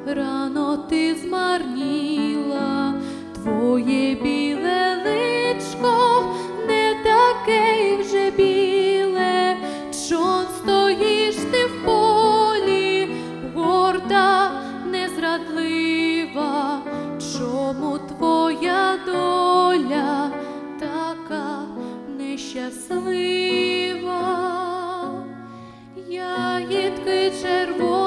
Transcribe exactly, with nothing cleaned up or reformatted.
рано ти змарніла, твоє біле личко не таке й вже біле, чом стоїш ти в полі, горда, незрадлива, чому твоя доля така нещаслива? Ягідки червоні